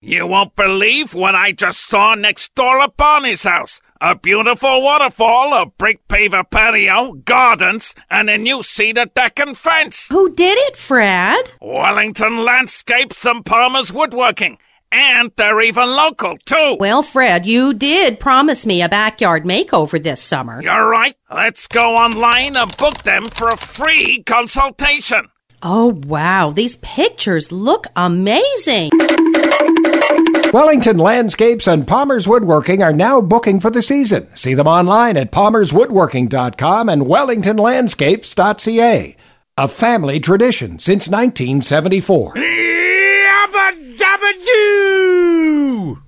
You won't believe what I just saw next door at Barney's house. A beautiful waterfall, a brick paver patio, gardens, and a new cedar deck and fence. Who did it, Fred? Wellington Landscapes and Palmer's Woodworking. And they're even local, too. Well, Fred, you did promise me a backyard makeover this summer. You're right. Let's go online and book them for a free consultation. Oh, wow. These pictures look amazing. Wellington Landscapes and Palmer's Woodworking are now booking for the season. See them online at palmerswoodworking.com and wellingtonlandscapes.ca. A family tradition since 1974. Yabba dabba doo!